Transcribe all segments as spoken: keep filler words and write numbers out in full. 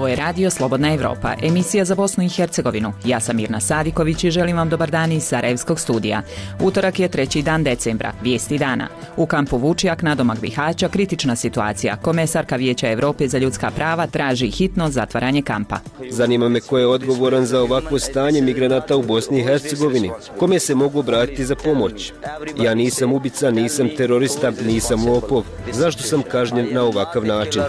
je Radio Slobodna Evropa, emisija za Bosnu i Hercegovinu. Ja sam Mirna Sadiković i želim vam dobar dan iz Sarajevskog studija. Utorak je treći dan decembra, vijesti dana. U kampu Vučjak, nadomak Bihaća, kritična situacija. Komesarka Vijeća Evrope za ljudska prava traži hitno zatvaranje kampa. Zanima me ko je odgovoran za ovakvo stanje migranata u Bosni i Hercegovini. Kome se mogu obratiti za pomoć? Ja nisam ubica, nisam terorista, nisam lopov. Zašto sam kažnjen na ovakav način?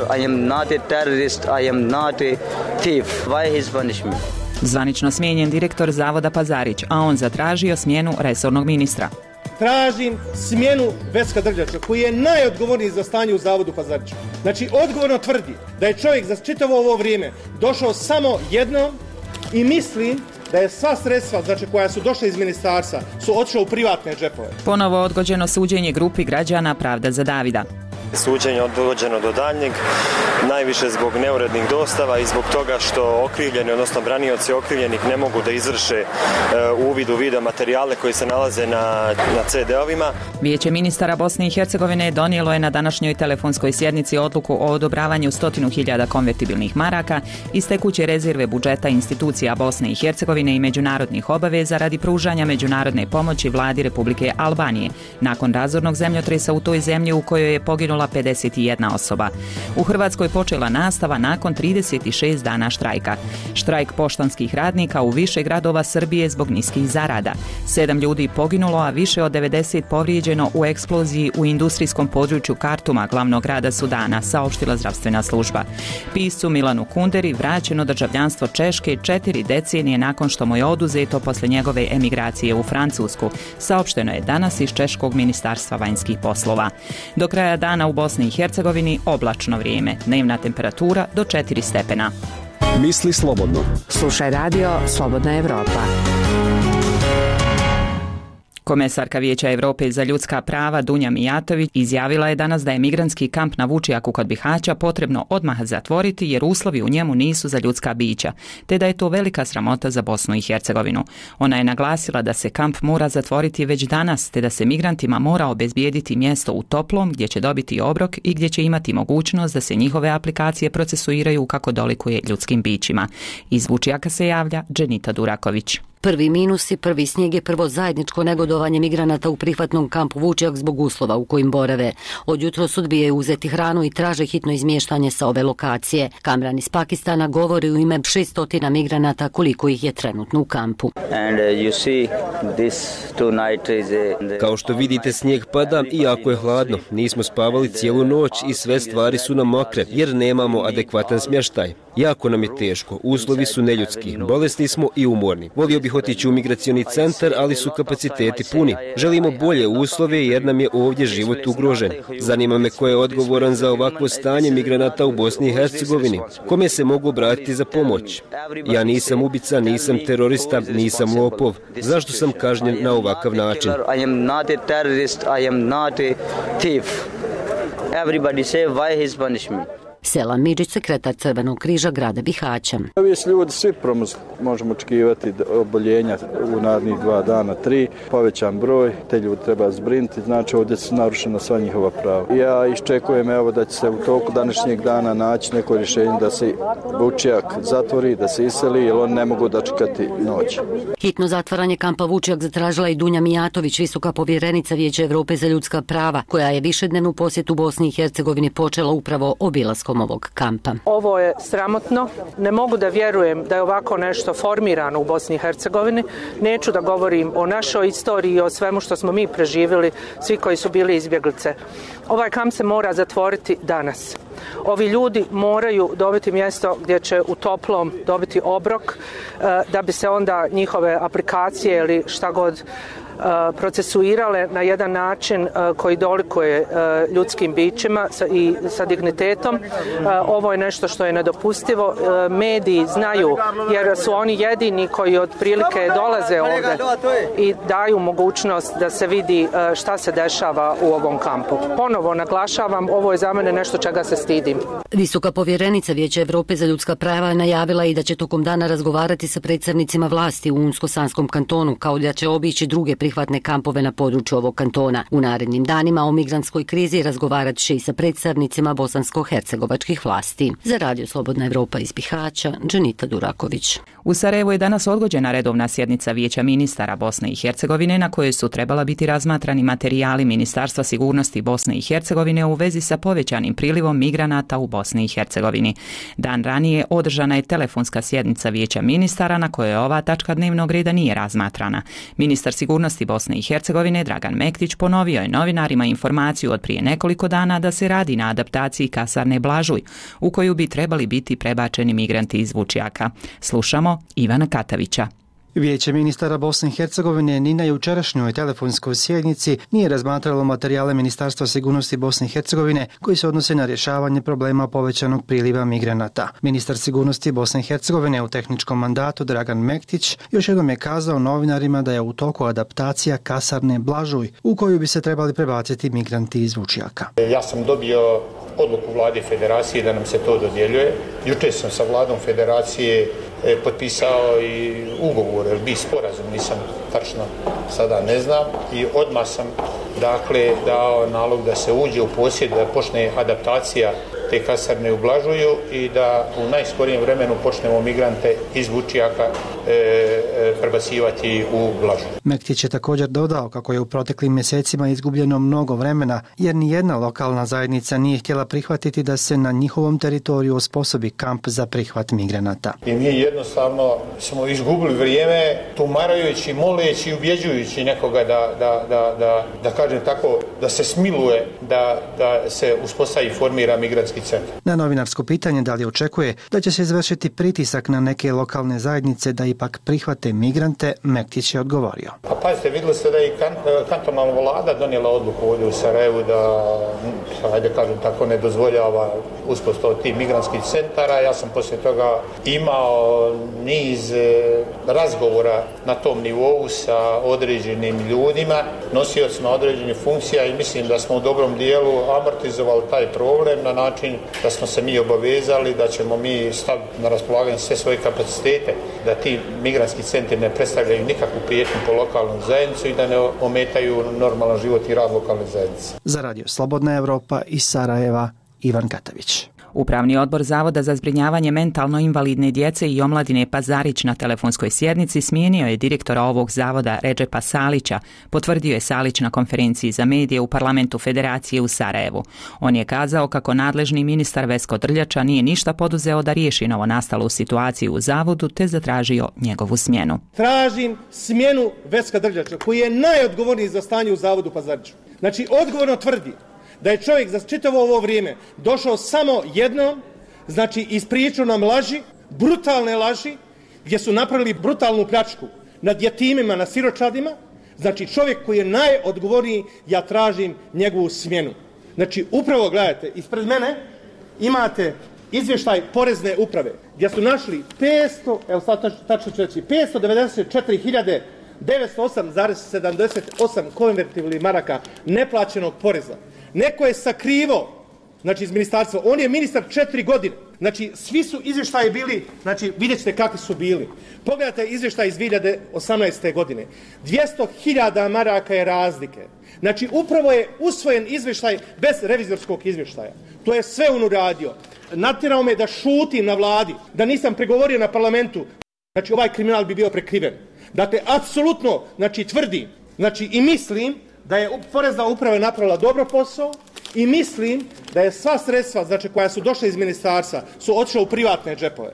Zvanično smijenjen direktor Zavoda Pazarić, a on zatražio smjenu resornog ministra. Tražim smjenu Veska Drljača, koji je najodgovorniji za stanje u Zavodu Pazarića. Znači, odgovorno tvrdi da je čovjek za čitavo ovo vrijeme došao samo jednom i mislim da je sva sredstva, znači, koja su došla iz ministarstva, su otišla u privatne džepove. Ponovo odgođeno suđenje grupi građana Pravda za Davida. Suđenje odgođeno do daljnjeg, najviše zbog neurednih dostava i zbog toga što okrivljeni, odnosno branioci okrivljenih ne mogu da izvrše uh, uvid u video materijale koji se nalaze na, na ce de ovima. Vijeće ministara Bosne i Hercegovine donijelo je na današnjoj telefonskoj sjednici odluku o odobravanju stotinu hiljada konvertibilnih maraka iz tekuće rezerve budžeta institucija Bosne i Hercegovine i međunarodnih obaveza radi pružanja međunarodne pomoći vladi Republike Albanije nakon razornog zemljotresa u toj zemlji u kojoj je poginula pedeset jedna osoba. U Hrvatskoj počela nastava nakon trideset šest dana štrajka. Štrajk poštanskih radnika u više gradova Srbije zbog niskih zarada. Sedam ljudi poginulo, a više od devedeset povrijeđeno u eksploziji u industrijskom području Kartuma, glavnog grada Sudana, saopštila zdravstvena služba. Piscu Milanu Kunderi vraćeno državljanstvo Češke četiri decenije nakon što mu je oduzeto posle njegove emigracije u Francusku, saopšteno je danas iz Češkog ministarstva vanjskih poslova. Do kraja dana u Bosni i Hercegovini oblačno vrijeme, dnevna temperatura do četiri stepena. Misli slobodno. Slušaj Radio Slobodna Evropa. Komesarka Vijeća Evrope za ljudska prava Dunja Mijatović izjavila je danas da je migrantski kamp na Vučjaku kod Bihaća potrebno odmah zatvoriti jer uslovi u njemu nisu za ljudska bića, te da je to velika sramota za Bosnu i Hercegovinu. Ona je naglasila da se kamp mora zatvoriti već danas, te da se migrantima mora obezbijediti mjesto u toplom gdje će dobiti obrok i gdje će imati mogućnost da se njihove aplikacije procesuiraju kako dolikuje ljudskim bićima. Iz Vučjaka se javlja Dženita Duraković. Prvi minus i prvi snijeg je prvo zajedničko negodovanje migranata u prihvatnom kampu Vučjak zbog uslova u kojim borave. Od jutros odbijaju uzeti hranu i traže hitno izmještanje sa ove lokacije. Kamran iz Pakistana govori u ime šesto migranata koliko ih je trenutno u kampu. Kao što vidite, snijeg pada i jako je hladno. Nismo spavali cijelu noć i sve stvari su nam mokre jer nemamo adekvatan smještaj. Jako nam je teško, uslovi su neljudski, bolesni smo i umorni. Volio bih otići u migracioni centar, ali su kapaciteti puni. Želimo bolje uslove jer nam je ovdje život ugrožen. Zanima me ko je odgovoran za ovakvo stanje migranata u Bosni i Hercegovini. Kome se mogu obratiti za pomoć? Ja nisam ubica, nisam terorista, nisam lopov. Zašto sam kažnjen na ovakav način? Selam Midžić, sekretar Crvenog križa grada Bihaća. Ovi ljudi svi promuzli. Možemo očekivati oboljenja u narednih dva dana, tri, povećan broj, te ljudi treba zbrinuti, znači ovdje su narušena sva njihova prava. Ja iščekujem evo da će se u toku današnjeg dana naći neko rješenje da se Vučjak zatvori, da se iseli, jer oni ne mogu dočekati noć. Hitno zatvaranje kampa Vučjak zatražila i Dunja Mijatović, visoka povjerenica Vijeća Evrope za ljudska prava, koja je višednevnu posjetu Bosni i Hercegovini počela upravo obilaskom ovog kampa. Ovo je sramotno. Ne mogu da vjerujem da je ovako nešto formirano u Bosni i Hercegovini. Neću da govorim o našoj istoriji i o svemu što smo mi preživjeli, svi koji su bili izbjeglice. Ovaj kamp se mora zatvoriti danas. Ovi ljudi moraju dobiti mjesto gdje će u toplom dobiti obrok, da bi se onda njihove aplikacije ili šta god procesuirale na jedan način koji dolikuje ljudskim bićima i sa dignitetom. Ovo je nešto što je nedopustivo. Mediji znaju jer su oni jedini koji otprilike dolaze ovdje i daju mogućnost da se vidi šta se dešava u ovom kampu. Ponovo naglašavam, ovo je za mene nešto čega se stidim. Visoka povjerenica Vijeća Evrope za ljudska prava je najavila i da će tokom dana razgovarati sa predstavnicima vlasti u Unsko-Sanskom kantonu, kao da će obići druge prihvatne prihvatne kampove na području ovog kantona. U narednim danima o migrantskoj krizi razgovarat će i sa predstavnicima bosansko-hercegovačkih vlasti. Za Radio Slobodna Evropa iz Bihaća, Dženita Duraković. U Sarajevu je danas odgođena redovna sjednica Vijeća ministara Bosne i Hercegovine na kojoj su trebala biti razmatrani materijali Ministarstva sigurnosti Bosne i Hercegovine u vezi sa povećanim prilivom migranata u Bosni i Hercegovini. Dan ranije održana je telefonska sjednica Vijeća ministara na kojoj ova tačka dnevnog reda nije razmatrana. Ministar sigurnosti Bosne i Hercegovine Dragan Mektić ponovio je novinarima informaciju od prije nekoliko dana da se radi na adaptaciji kasarne Blažuj, u koju bi trebali biti prebačeni migranti iz Vučjaka. Slušamo Ivana Katavića. Vijeće ministara Bosne i Hercegovine ni na jučerašnjoj telefonskoj sjednici nije razmatralo materijale Ministarstva sigurnosti Bosne i Hercegovine koji se odnose na rješavanje problema povećanog priliva migranata. Ministar sigurnosti Bosne i Hercegovine u tehničkom mandatu Dragan Mektić još jednom je kazao novinarima da je u toku adaptacija kasarne Blažuj u koju bi se trebali prebaciti migranti iz Vučjaka. Ja sam dobio odluku vlade federacije da nam se to dodjeljuje. Juče sam sa vladom federacije potpisao i ugovor, ili bi sporazum, nisam tačno sada ne znam, i odmah sam dakle dao nalog da se uđe u posjed, da počne adaptacija te kasarne u Blažuju i da u najskorijem vremenu počnemo migrante iz Vučjaka e, e, prebacivati u Blažuju. Mektić je također dodao kako je u proteklim mjesecima izgubljeno mnogo vremena jer ni jedna lokalna zajednica nije htjela prihvatiti da se na njihovom teritoriju osposobi kamp za prihvat migranata. I mi jednostavno smo izgubili vrijeme tumarajući, moleći i ubjeđujući nekoga da, da, da, da, da kažem tako, da se smiluje, da, da se uspostavi i formira migrantski centar. Na novinarsko pitanje da li očekuje da će se izvršiti pritisak na neke lokalne zajednice da ipak prihvate migrante, Mektić je odgovorio. Pa pazite, vidjeli ste da je kantonalna vlada donijela odluku ovdje u Sarajevu da, ajde kažem tako, ne dozvoljava uspostavu tih migrantskih centara. Ja sam poslije toga imao niz razgovora na tom nivou sa određenim ljudima, nosiocima određenih funkcija i mislim da smo u dobrom dijelu amortizovali taj problem na način da smo se mi obavezali da ćemo mi staviti na raspolaganje sve svoje kapacitete, da ti migrantski centri ne predstavljaju nikakvu prijetnju po lokalnu zajednicu i da ne ometaju normalan život i rad lokalne zajednice. Za Radio Slobodna Evropa iz Sarajeva, Ivan Katavić. Upravni odbor Zavoda za zbrinjavanje mentalno invalidne djece i omladine Pazarić na telefonskoj sjednici smijenio je direktora ovog zavoda Redžepa Salića, potvrdio je Salić na konferenciji za medije u Parlamentu Federacije u Sarajevu. On je kazao kako nadležni ministar Vesko Drljača nije ništa poduzeo da riješi novonastalu situaciju u zavodu te zatražio njegovu smjenu. Tražim smjenu Veska Drljača koji je najodgovorniji za stanje u zavodu Pazariću. Znači odgovorno tvrdi da je čovjek za čitavo ovo vrijeme došao samo jednom, znači ispričao nam laži, brutalne laži, gdje su napravili brutalnu pljačku nad jetimima, na siročadima. Znači čovjek koji je najodgovorniji, ja tražim njegovu smjenu. Znači upravo gledajte, ispred mene imate izvještaj porezne uprave, gdje su našli petsto, evo sad tačno ću reći, petsto devedeset četiri hiljade devetsto osam zarez sedamdeset osam konvertibilnih maraka neplaćenog poreza. Neko je sakrivo, znači iz ministarstva, on je ministar četiri godine, znači svi su izvještaji bili, znači vidjet ćete kakvi su bili. Pogledajte izvještaj iz dvije hiljade osamnaeste. godine, dvjesto hiljada maraka je razlike. Znači upravo je usvojen izvještaj bez revizorskog izvještaja. To je sve on uradio. Natjerao me da šutim na vladi, da nisam pregovorio na parlamentu, znači ovaj kriminal bi bio prekriven. Dakle, apsolutno, znači tvrdim, znači i mislim da je porezna uprava napravila dobro posao i mislim da je sva sredstva, znači koja su došla iz ministarstva, su otišla u privatne džepove.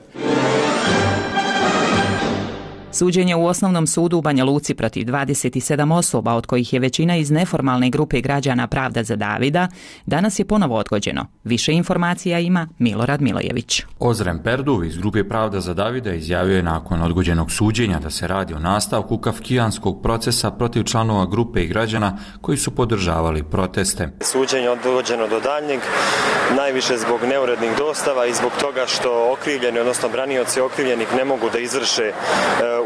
Suđenje u Osnovnom sudu u Banja Luci protiv dvadeset sedam osoba, od kojih je većina iz neformalne grupe građana Pravda za Davida, danas je ponovo odgođeno. Više informacija ima Milorad Milojević. Ozren Perdu iz grupe Pravda za Davida izjavio je nakon odgođenog suđenja da se radi o nastavku kafkijanskog procesa protiv članova grupe i građana koji su podržavali proteste. Suđenje odgođeno do daljnjeg, najviše zbog neurednih dostava i zbog toga što okrivljeni, odnosno branioci okrivljenih ne mogu da izvrše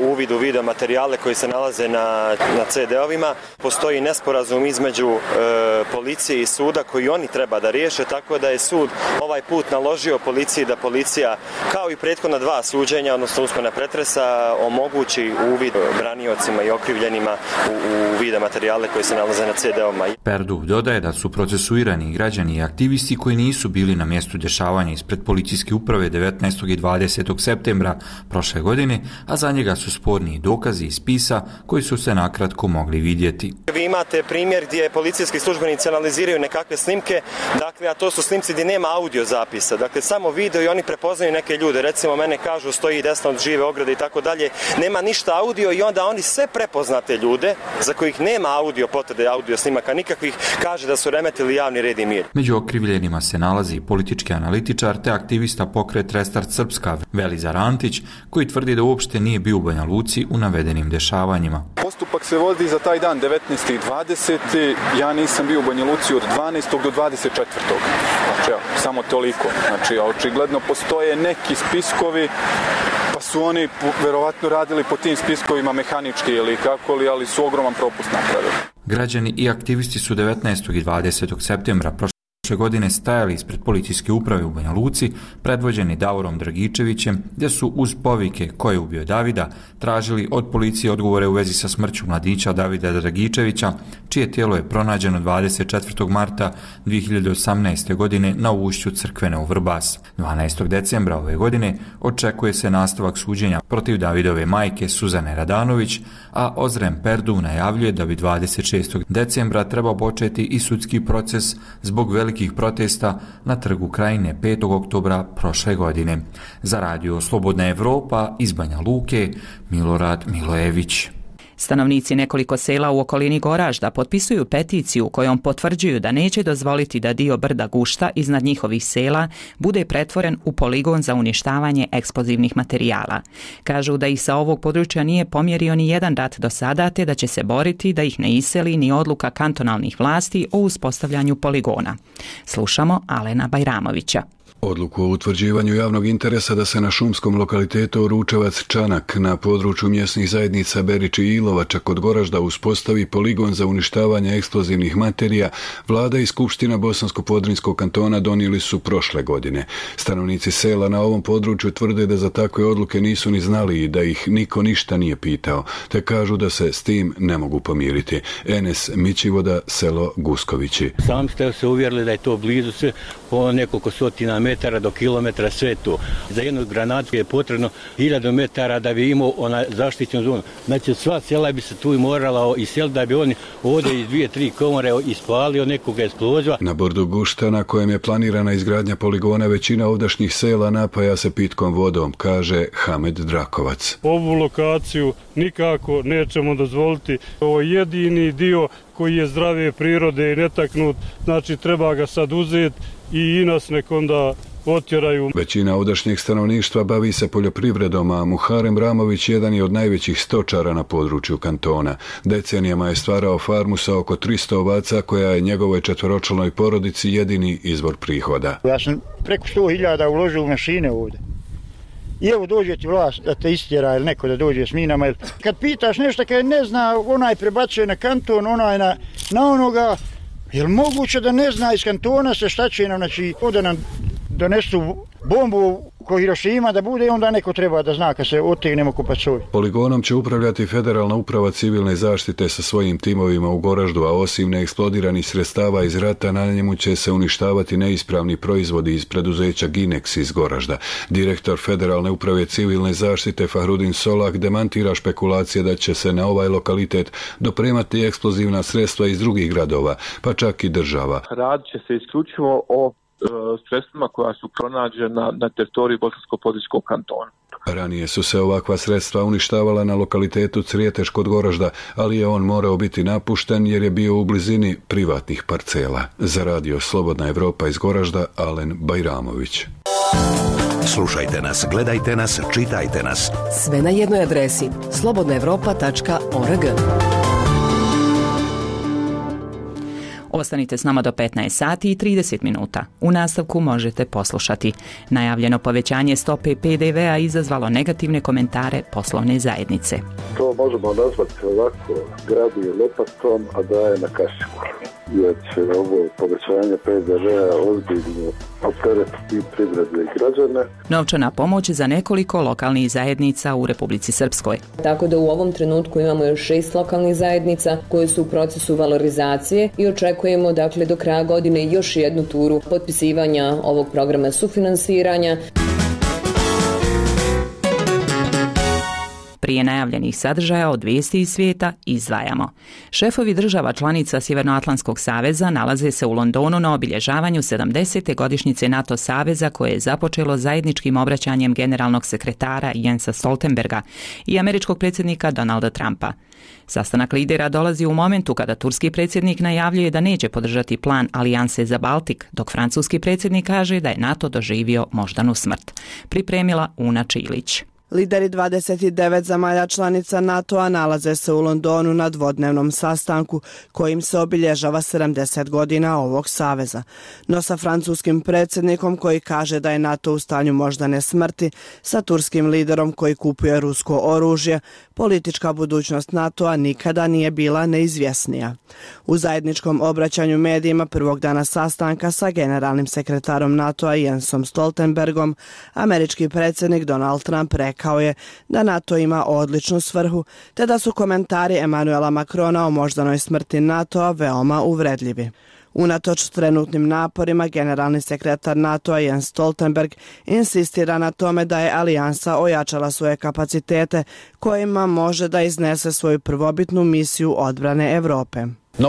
uvid u video materijale koji se nalaze na, na ce de-ovima. Postoji nesporazum između e, policije i suda koji oni treba da riješe, tako da je sud ovaj put naložio policiji da policija, kao i prethodna dva suđenja, odnosno usmena pretresa, omogući uvid braniocima i okrivljenima u, u video materijale koji se nalaze na ce de-ovima. Perdu dodaje da su procesuirani građani i aktivisti koji nisu bili na mjestu dešavanja ispred policijske uprave devetnaestog i dvadesetog septembra prošle godine, a za njega su sporni dokazi iz spisa koji su se nakratko mogli vidjeti. Vi imate primjer gdje policijski službenici analiziraju nekakve snimke, dakle, a to su snimci gdje nema audio zapisa, dakle samo video i oni prepoznaju neke ljude, recimo mene kažu stoji desno od žive ograde i tako dalje, nema ništa audio i onda oni sve prepoznate ljude za kojih nema audio potvrde, audio snimaka nikakvih, kaže da su remetili javni red i mir. Među okrivljenima se nalazi politički analitičar te aktivista pokret Restart Srpska Velizar Antić, koji tvrdi da uopšte nije bio u Banja Luci u navedenim dešavanjima. Postupak se vodi za taj dan devetnaesti i dvadeseti Ja nisam bio u Banja Luci od dvanaestog do dvadeset četvrtog Znači, evo, samo toliko. Znači, očigledno postoje neki spiskovi, pa su oni verovatno radili po tim spiskovima mehanički ili kako li, ali su ogroman propust napravili. Građani i aktivisti su devetnaestog i dvadesetog septembra prošle godine stajali ispred policijske uprave u Banja Luci, predvođeni Davorom Dragičevićem, gdje su uz povike ko je ubio Davida tražili od policije odgovore u vezi sa smrću mladića Davida Dragičevića, čije tijelo je pronađeno dvadeset četvrtog marta dvije hiljade osamnaeste. godine na ušću Crkvene u Vrbas. dvanaestog decembra ove godine očekuje se nastavak suđenja protiv Davidove majke Suzane Radanović, a Ozren Perdu najavljuje da bi dvadeset šestog decembra trebao početi i sudski proces zbog velikih protesta na Trgu Krajine petog oktobra prošle godine. Za radio Slobodna Evropa iz Banja Luke, Milorad Milojević. Stanovnici nekoliko sela u okolini Goražda potpisuju peticiju kojom potvrđuju da neće dozvoliti da dio brda Gušta iznad njihovih sela bude pretvoren u poligon za uništavanje eksplozivnih materijala. Kažu da ih sa ovog područja nije pomjerio ni jedan rat do sada, te da će se boriti da ih ne iseli ni odluka kantonalnih vlasti o uspostavljanju poligona. Slušamo Alena Bajramovića. Odluku o utvrđivanju javnog interesa da se na šumskom lokalitetu Ručevac Čanak na području mjesnih zajednica Berić i Ilovača kod Goražda uspostavi poligon za uništavanje eksplozivnih materija, vlada i skupština Bosansko-Podrinjskog kantona donijeli su prošle godine. Stanovnici sela na ovom području tvrde da za takve odluke nisu ni znali i da ih niko ništa nije pitao, te kažu da se s tim ne mogu pomiriti. Enes Mićivoda, selo Guskovići. Sami ste se uvjerili da je to blizu sve po nekoliko stotina metara do kilometra sve to. Za jednu granatu je potrebno hiljadu metara da bi imao ona zaštićenu zonu. Znači sva sela bi se tu morala iseliti da bi oni ovdje iz dvije, tri komore ispalio nekog eksploziva. Na bordu Gušta na kojem je planirana izgradnja poligona većina ovdašnjih sela napaja se pitkom vodom, kaže Hamed Drakovac. Ovu lokaciju nikako nećemo dozvoliti. Ovo je jedini dio koji je zdrave prirode i netaknut, znači treba ga sad uzeti i i nas nek onda otjeraju. Većina ovdašnjeg stanovništva bavi se poljoprivredom, a Muharem Ramović jedan je od najvećih stočara na području kantona. Decenijama je stvarao farmu sa oko tristo ovaca koja je njegovoj četvoročlanoj porodici jedini izvor prihoda. Ja sam preko sto hiljada uložio u mašine ovdje. I evo dođe ti vlast da te istjera ili neko da dođe s minama. Kad pitaš nešto kad ne zna, onaj prebacuje na kanton, onaj na, na onoga. Je li moguće da ne zna iz kantona se šta će nam, znači, da nam donesu bombu ko Hirošima da bude i onda neko treba da zna kad se otegnemo ko pacovi. Poligonom će upravljati Federalna uprava civilne zaštite sa svojim timovima u Goraždu, a osim neeksplodiranih sredstava iz rata na njemu će se uništavati neispravni proizvodi iz preduzeća Ginex iz Goražda. Direktor Federalne uprave civilne zaštite Fahrudin Solak demantira špekulacije da će se na ovaj lokalitet dopremati eksplozivna sredstva iz drugih gradova, pa čak i država. Radit će se isključivo o sredstvima koja su pronađena na teritoriji Bosansko-Podrinjskog kantona. Ranije su se ovakva sredstva uništavala na lokalitetu Crijeteš kod Goražda, ali je on morao biti napušten jer je bio u blizini privatnih parcela. Za radio Slobodna Evropa iz Goražda, Alen Bajramović. Slušajte nas, gledajte nas, čitajte nas. Sve na jednoj adresi slobodnaevropa tačka org. Ostanite s nama do petnaest sati i trideset minuta. U nastavku možete poslušati. Najavljeno povećanje stope P D V-a izazvalo negativne komentare poslovne zajednice. To možemo nazvati ovako, grabi lopatom, a daje na kasiku. Jer će ovo povećanje P D V-a ozbiljno opteretiti privredne građane. Novčana pomoć za nekoliko lokalnih zajednica u Republici Srpskoj. Tako da u ovom trenutku imamo još šest lokalnih zajednica koje su u procesu valorizacije i očekujemo dakle do kraja godine još jednu turu potpisivanja ovog programa sufinansiranja. Prije najavljenih sadržaja od vijesti iz svijeta izdvajamo. Šefovi država članica Sjevernoatlantskog saveza nalaze se u Londonu na obilježavanju sedamdesete godišnjice NATO saveza koje je započelo zajedničkim obraćanjem generalnog sekretara Jensa Stoltenberga i američkog predsjednika Donalda Trumpa. Sastanak lidera dolazi u momentu kada turski predsjednik najavljuje da neće podržati plan Alijanse za Baltik, dok francuski predsjednik kaže da je NATO doživio moždanu smrt. Pripremila Una Čilić. Lideri dvadeset devet zemalja članica NATO-a nalaze se u Londonu na dvodnevnom sastanku kojim se obilježava sedamdeset godina ovog saveza. No sa francuskim predsjednikom koji kaže da je NATO u stanju moždane smrti, sa turskim liderom koji kupuje rusko oružje, politička budućnost NATO-a nikada nije bila neizvjesnija. U zajedničkom obraćanju medijima prvog dana sastanka sa generalnim sekretarom NATO-a Jensom Stoltenbergom, američki predsjednik Donald Trump rekao Rekao je da NATO ima odličnu svrhu, te da su komentari Emanuela Macrona o moždanoj smrti NATO-a veoma uvredljivi. Unatoč trenutnim naporima, generalni sekretar NATO-a Jens Stoltenberg insistira na tome da je alijansa ojačala svoje kapacitete kojima može da iznese svoju prvobitnu misiju odbrane Europe.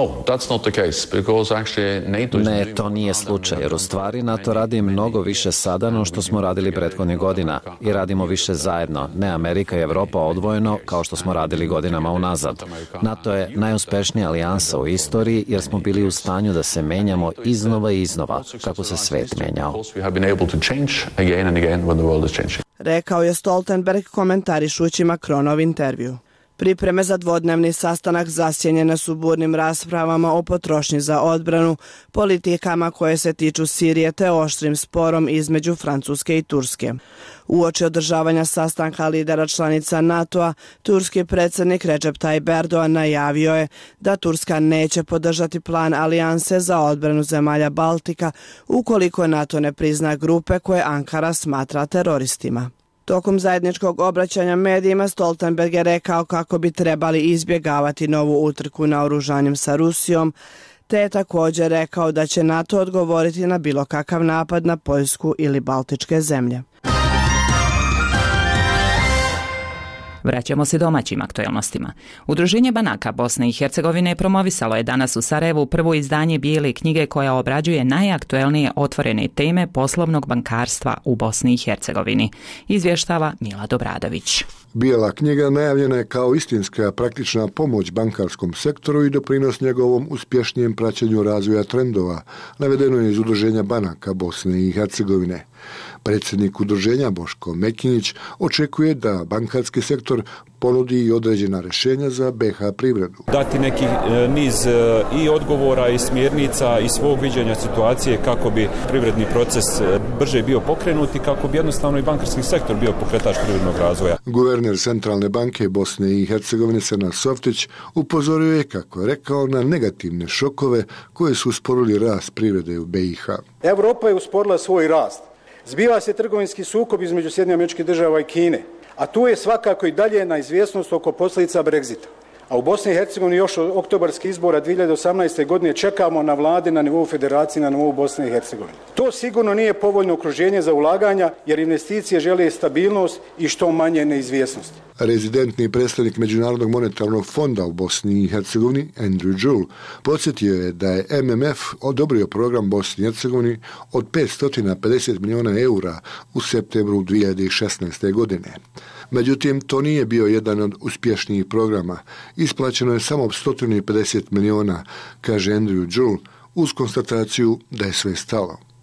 Ne, to nije slučaj, jer u stvari NATO radi mnogo više sada no što smo radili prethodnih godina i radimo više zajedno, ne Amerika i Evropa odvojeno kao što smo radili godinama unazad. NATO je najuspješnija alijansa u istoriji jer smo bili u stanju da se menjamo iznova i iznova, kako se svet menjao. Rekao je Stoltenberg komentarišući Macronov intervju. Pripreme za dvodnevni sastanak zasjenjene su burnim raspravama o potrošnji za odbranu, politikama koje se tiču Sirije te oštrim sporom između Francuske i Turske. Uoči održavanja sastanka lidera članica NATO-a, turski predsjednik Recep Tayyip Erdogan najavio je da Turska neće podržati plan alijanse za odbranu zemalja Baltika ukoliko NATO ne prizna grupe koje Ankara smatra teroristima. Tokom zajedničkog obraćanja medijima Stoltenberg je rekao kako bi trebali izbjegavati novu utrku naoružanjem sa Rusijom, te je također rekao da će NATO odgovoriti na bilo kakav napad na Poljsku ili Baltičke zemlje. Vraćamo se domaćim aktualnostima. Udruženje banaka Bosne i Hercegovine promovisalo je danas u Sarajevu prvo izdanje bijele knjige koja obrađuje najaktuelnije otvorene teme poslovnog bankarstva u Bosni i Hercegovini. Izvještava Mila Dobradović. Bijela knjiga najavljena je kao istinska praktična pomoć bankarskom sektoru i doprinos njegovom uspješnijem praćenju razvoja trendova, navedeno je iz Udruženja banaka Bosne i Hercegovine. Predsjednik udruženja Boško Mekinjić očekuje da bankarski sektor ponudi i određena rješenja za B iH privredu. Dati neki niz i odgovora i smjernica i svog viđenja situacije kako bi privredni proces brže bio pokrenut i kako bi jednostavno i bankarski sektor bio pokretač privrednog razvoja. Guverner Centralne banke Bosne i Hercegovine Senad Softić upozorio je, kako je rekao, na negativne šokove koje su usporili rast privrede u B iH. Europa je usporila svoj rast. Zbiva se trgovinski sukob između Sjedinjenih Američkih Država i Kine, a tu je svakako i dalje neizvjesnost oko posljedica Brexita. A u Bosni i Hercegovini još od oktobarskih izbora dvije hiljade osamnaeste. godine čekamo na vlade na nivou federacije, na nivou Bosne i Hercegovine. To sigurno nije povoljno okruženje za ulaganja, jer investicije žele stabilnost i što manje neizvjesnosti. Rezidentni predstavnik Međunarodnog monetarnog fonda u Bosni i Hercegovini, Andrew Jull, podsjetio je da je M M F odobrio program Bosni i Hercegovini od petsto pedeset milijuna eura u septembru dvije hiljade šesnaeste. godine. Međutim, to nije bio jedan od uspješnijih programa. Isplaćeno je samo sto pedeset milijuna, kaže Andrew Jull, uz konstataciju da je sve stalo.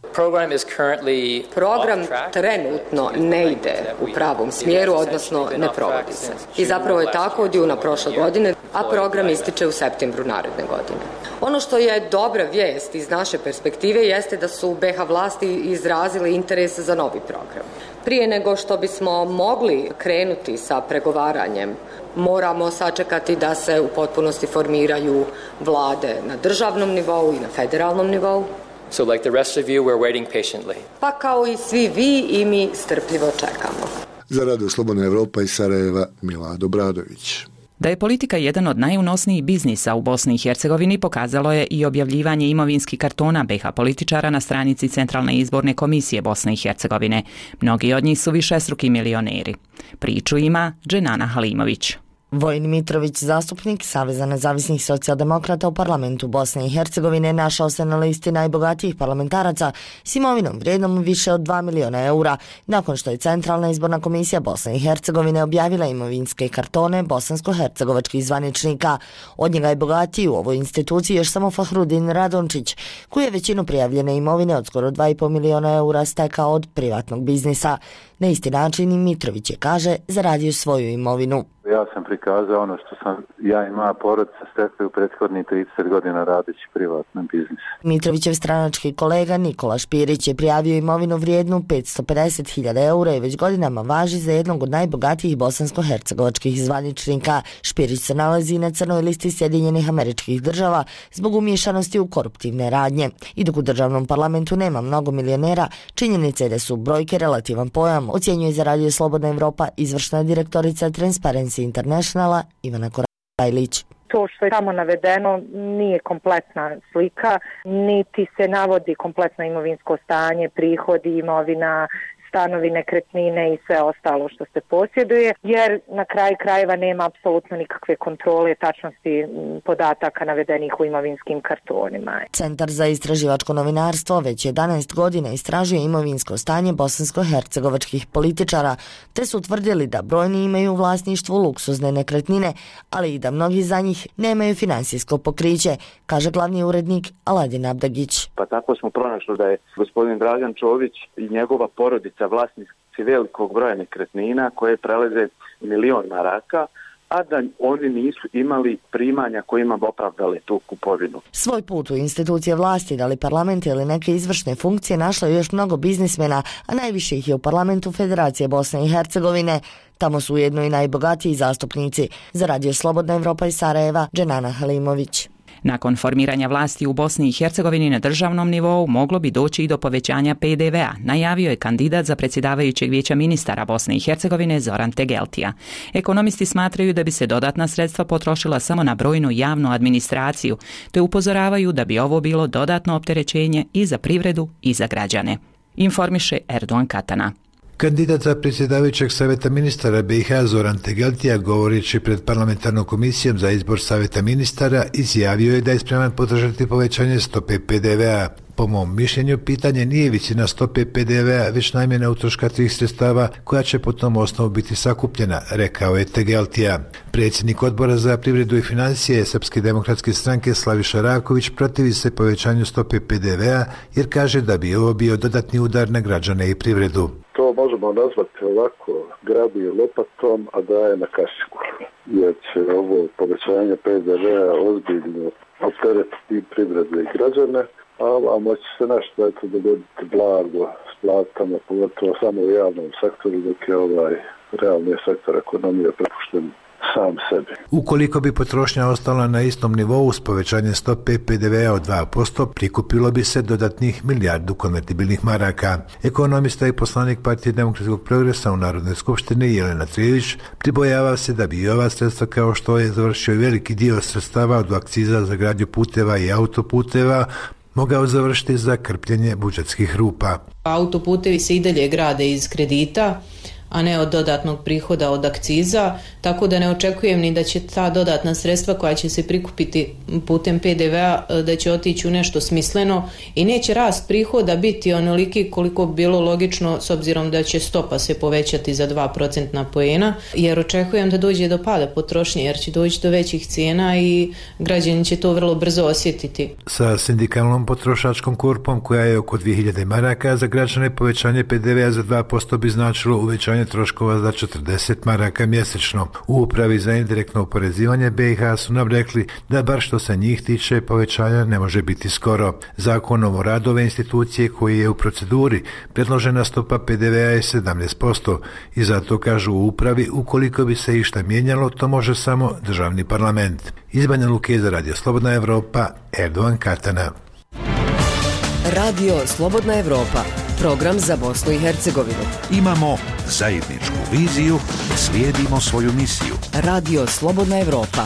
Program trenutno ne ide u pravom smjeru, odnosno ne provodi se. I zapravo je tako od juna prošle godine, a program ističe u septembru naredne godine. Ono što je dobra vijest iz naše perspektive jeste da su B H vlasti izrazili interes za novi program. Prije nego što bismo mogli krenuti sa pregovaranjem, moramo sačekati da se u potpunosti formiraju vlade na državnom nivou i na federalnom nivou. So like the rest of you, we're waiting patiently. Pa kao i svi vi i mi strpljivo čekamo. Za Radio Slobodna Evropa iz Sarajeva, Milado Bradović. Da je politika jedan od najunosnijih biznisa u Bosni i Hercegovini pokazalo je i objavljivanje imovinskih kartona B H političara na stranici Centralne izborne komisije Bosne i Hercegovine. Mnogi od njih su višestruki milioneri. Priču ima Dženana Halimović. Vojin Mitrović, zastupnik Saveza nezavisnih socijaldemokrata u parlamentu Bosne i Hercegovine, našao se na listi najbogatijih parlamentaraca s imovinom vrijednom više od dva miliona eura, nakon što je Centralna izborna komisija Bosne i Hercegovine objavila imovinske kartone bosansko-hercegovačkih zvaničnika. Od njega je bogatiji u ovoj instituciji još samo Fahrudin Radončić, koji je većinu prijavljene imovine od skoro dva i po miliona eura stekao od privatnog biznisa. Na isti način i Mitrović je, kaže, zaradio svoju imovinu. Ja sam prikazao ono što sam ja i moja porodica stekli u prethodnih trideset godina radeći privatnom biznisu. Mitrovićev stranački kolega Nikola Špirić je prijavio imovinu vrijednu petsto pedeset hiljada eura i već godinama važi za jednog od najbogatijih bosansko-hercegovačkih zvaničnika. Špirić se nalazi na crnoj listi Sjedinjenih Američkih Država zbog umiješanosti u koruptivne radnje. I dok u državnom parlamentu nema mnogo milionera, činjenica je da su brojke relativan pojam, ocjenjuje za Radio Slobodna Evropa izvršna direktorica Transparency Internationala Ivana Korajlić. To što je tamo navedeno nije kompletna slika, niti se navodi kompletno imovinsko stanje, prihodi, imovina, stanovi, nekretnine i sve ostalo što se posjeduje, jer na kraju krajeva nema apsolutno nikakve kontrole tačnosti podataka navedenih u imovinskim kartonima. Centar za istraživačko novinarstvo već jedanaest godina istražuje imovinsko stanje bosansko-hercegovačkih političara, te su tvrdili da brojni imaju u vlasništvu luksuzne nekretnine, ali i da mnogi za njih nemaju finansijsko pokriće, kaže glavni urednik Aladin Abdagić. Pa tako smo pronašli da je gospodin Dragan Čović i njegova porodica vlasnici velikog broja nekretnina koje prelaze milion maraka, a da oni nisu imali primanja kojima bi opravdali tu kupovinu. Svoj put u institucije vlasti, da li parlament ili neke izvršne funkcije, našlo je još mnogo biznismena, a najviše ih je u parlamentu Federacije Bosne i Hercegovine. Tamo su ujedno i najbogatiji zastupnici. Za Radio Slobodna Evropa iz Sarajeva, Dženana Halimović. Nakon formiranja vlasti u Bosni i Hercegovini na državnom nivou moglo bi doći i do povećanja P D V-a, najavio je kandidat za predsjedavajućeg vijeća ministara Bosne i Hercegovine Zoran Tegeltija. Ekonomisti smatraju da bi se dodatna sredstva potrošila samo na brojnu javnu administraciju, te upozoravaju da bi ovo bilo dodatno opterećenje i za privredu i za građane. Informiše Erdogan Katana. Kandidat za predsjedavajućeg savjeta ministara B i H Zoran Tegeltija, govoreći pred parlamentarnom komisijom za izbor savjeta ministara, izjavio je da je spreman podržati povećanje stope P D V-a. Po mom mišljenju, pitanje nije visina stope P D V-a, već namjena utroška tih sredstava koja će po tom osnovu biti sakupljena, rekao je Tegeltija. Predsjednik odbora za privredu i financije Srpske demokratske stranke Slaviša Raković protivi se povećanju stope P D V-a jer kaže da bi ovo bio dodatni udar na građane i privredu. To možemo nazvati ovako, grabi lopatom, a daje na kasiku. Jer će ovo povećanje P D V-a ozbiljno opteretiti privredu i građane, a moći se nešto eto dogoditi blago s platama, pogotovo samo u javnom sektoru, dok je ovaj realni sektor ekonomije prepušten sam sebi. Ukoliko bi potrošnja ostala na istom nivou s povećanjem stope P D V-a od dva posto, prikupilo bi se dodatnih milijardu konvertibilnih maraka. Ekonomista i poslanik Partije demokratskog progresa u Narodnoj skupštini Jelena Trijević pribojava se da bi i ova sredstva, kao što je završio veliki dio sredstava od akciza za gradnju puteva i autoputeva, mogao završiti za krpljenje budžetskih rupa. Autoputevi se i dalje grade iz kredita, a ne od dodatnog prihoda od akciza, tako da ne očekujem ni da će ta dodatna sredstva koja će se prikupiti putem P D V-a da će otići u nešto smisleno i neće rast prihoda biti onoliki koliko bi bilo logično s obzirom da će stopa se povećati za dva procentna poena, jer očekujem da dođe do pada potrošnje, jer će doći do većih cijena i građani će to vrlo brzo osjetiti. Sa sindikalnom potrošačkom korpom koja je oko dvije hiljade maraka, za građane povećanje P D V-a za dva posto bi značilo uvećanje troškova za četrdeset maraka mjesečno. U Upravi za indirektno oporezivanje B i H su nam rekli da bar što se njih tiče povećanja ne može biti skoro. Zakonom o radu ove institucije koji je u proceduri predložena stopa P D V-a je sedamnaest posto i zato kažu u upravi ukoliko bi se išta mijenjalo to može samo državni parlament. Iz Banja Luke za Radio Slobodna Evropa, Erdovan Katana. Radio Slobodna Evropa, program za Bosnu i Hercegovinu. Imamo zajedničku viziju, slijedimo svoju misiju. Radio Slobodna Evropa.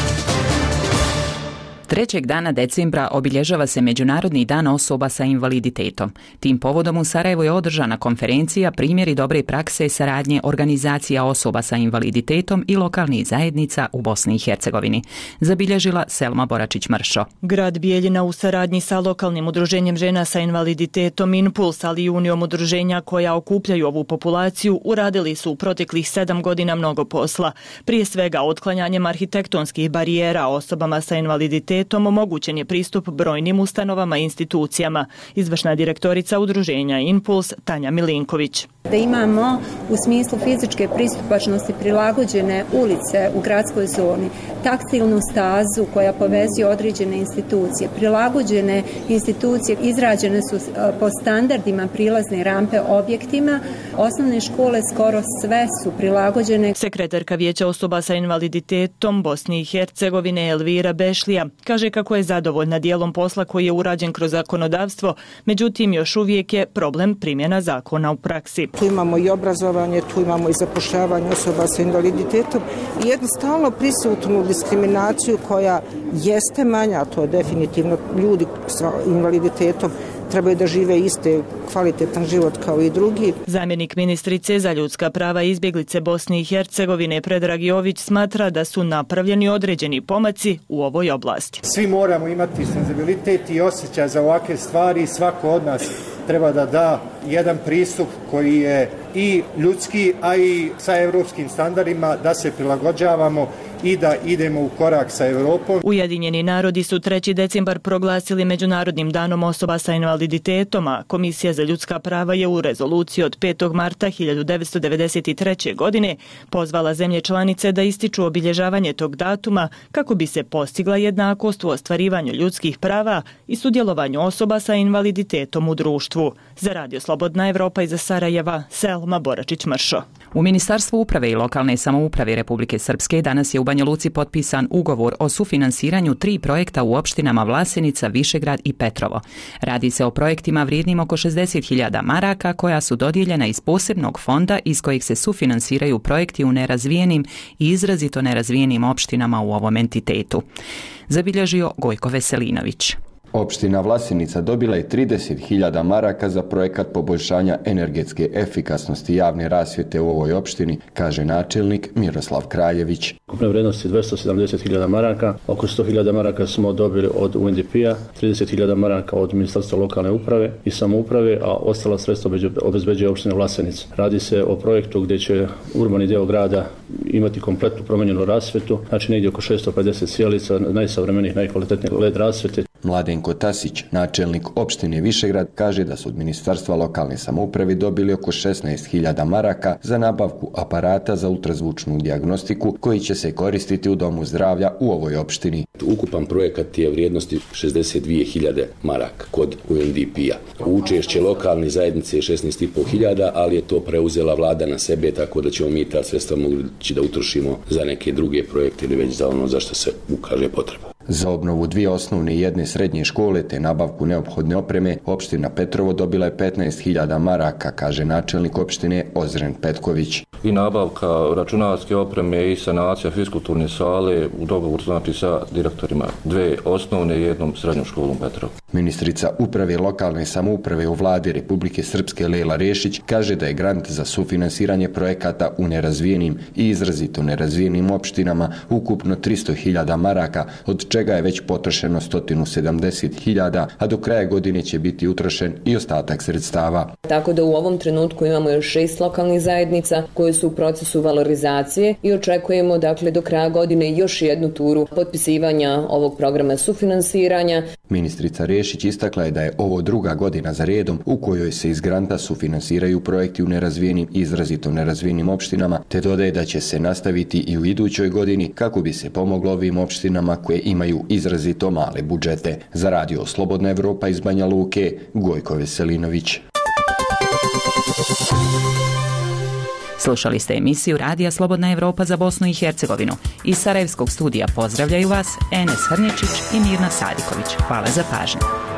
Trećeg dana decembra obilježava se Međunarodni dan osoba sa invaliditetom. Tim povodom u Sarajevu je održana konferencija Primjeri dobre prakse saradnje organizacija osoba sa invaliditetom i lokalnih zajednica u Bosni i Hercegovini. Zabilježila Selma Boračić-Mršo. Grad Bijeljina u saradnji sa lokalnim udruženjem žena sa invaliditetom Impuls, ali i unijom udruženja koja okupljaju ovu populaciju, uradili su u proteklih sedam godina mnogo posla. Prije svega otklanjanjem arhitektonskih barijera osobama sa invaliditetom omogućen je pristup brojnim ustanovama i institucijama. Izvršna direktorica udruženja Impuls Tanja Milinković. Da imamo u smislu fizičke pristupačnosti prilagođene ulice u gradskoj zoni, taktilnu stazu koja povezuje određene institucije, prilagođene institucije izrađene su po standardima prilazne rampe objektima, osnovne škole skoro sve su prilagođene. Sekretarka Vijeća osoba sa invaliditetom Bosne i Hercegovine Elvira Bešlija kaže kako je zadovoljna dijelom posla koji je urađen kroz zakonodavstvo, međutim još uvijek je problem primjena zakona u praksi. Tu imamo i obrazovanje, tu imamo i zapošljavanje osoba sa invaliditetom i jednu stalno prisutnu diskriminaciju koja jeste manja, a to je definitivno ljudi sa invaliditetom trebaju da žive iste kvalitetan život kao i drugi. Zamjenik ministrice za ljudska prava i izbjeglice Bosne i Hercegovine Predrag Jović smatra da su napravljeni određeni pomaci u ovoj oblasti. Svi moramo imati senzibilitet i osjećaj za ovakve stvari i svako od nas treba da da jedan pristup koji je i ljudski, a i sa europskim standardima, da se prilagođavamo i da idemo u korak sa Europom. Ujedinjeni narodi su treći decembar proglasili Međunarodnim danom osoba sa invaliditetom, a Komisija za ljudska prava je u rezoluciji od petog marta hiljadu devetsto devedeset treće. godine pozvala zemlje članice da ističu obilježavanje tog datuma kako bi se postigla jednakost u ostvarivanju ljudskih prava i sudjelovanju osoba sa invaliditetom u društvu. Za Radio Slobodna Evropa iz Sarajeva, Selma Boračić-Mršo. U Ministarstvu uprave i lokalne samouprave Republike Srpske danas je u Banja Luci potpisan ugovor o sufinansiranju tri projekta u opštinama Vlasenica, Višegrad i Petrovo. Radi se o projektima vrijednim oko šezdeset hiljada maraka koja su dodijeljena iz posebnog fonda iz kojeg se sufinansiraju projekti u nerazvijenim i izrazito nerazvijenim opštinama u ovom entitetu. Zabilježio Gojko Veselinović. Opština Vlasenica dobila je trideset hiljada maraka za projekat poboljšanja energetske efikasnosti javne rasvjete u ovoj opštini, kaže načelnik Miroslav Kraljević. Ukupna vrijednost je dvjesto sedamdeset hiljada maraka, oko sto hiljada maraka smo dobili od U N D P-a, trideset hiljada maraka od Ministarstva lokalne uprave i samouprave, a ostala sredstva obezbeđuje opština Vlasenica. Radi se o projektu gdje će urbani dio grada imati kompletnu promijenjenu rasvjetu, znači negdje oko šesto pedeset sjelica, najsavremenijih, najkvalitetnijih L E D rasvjete. Mladenko Tasić, načelnik opštine Višegrad, kaže da su od Ministarstva lokalne samouprave dobili oko šesnaest hiljada maraka za nabavku aparata za ultrazvučnu dijagnostiku koji će se koristiti u domu zdravlja u ovoj opštini. Ukupan projekat je vrijednosti šezdeset dvije hiljade maraka kod U N D P-a. Učešće lokalne zajednice je šesnaest i pol hiljada, ali je to preuzela vlada na sebe, tako da ćemo mi ta sredstva moći da utrošimo za neke druge projekte ili već za ono za što se ukaže potreba. Za obnovu dvije osnovne i jedne srednje škole te nabavku neophodne opreme, opština Petrovo dobila je petnaest hiljada maraka, kaže načelnik opštine Ozren Petković. I nabavka računarske opreme i sanacija fiskulturne sale u dogovoru znači sa direktorima dve osnovne i jednom srednjom školom Petrovo. Ministrica uprave lokalne samouprave u vladi Republike Srpske Lela Rešić kaže da je grant za sufinansiranje projekata u nerazvijenim i izrazito nerazvijenim opštinama ukupno tristo hiljada maraka, od čega je već potrošeno sto sedamdeset hiljada, a do kraja godine će biti utrošen i ostatak sredstava. Tako da u ovom trenutku imamo još šest lokalnih zajednica koje su u procesu valorizacije i očekujemo dakle do kraja godine još jednu turu potpisivanja ovog programa sufinansiranja. Ministrica Rešić istakla je da je ovo druga godina za redom u kojoj se iz granta sufinansiraju projekti u nerazvijenim i izrazito nerazvijenim opštinama, te dodaje da će se nastaviti i u idućoj godini kako bi se pomoglo ovim opštinama koje imaju izrazito male budžete. Za radio Slobodna Evropa iz Banja Luke, Gojko Veselinović. Slušali ste emisiju Radija Slobodna Evropa za Bosnu i Hercegovinu. Iz Sarajevskog studija pozdravljaju vas Enes Hrnječić i Mirna Sadiković. Hvala za pažnju.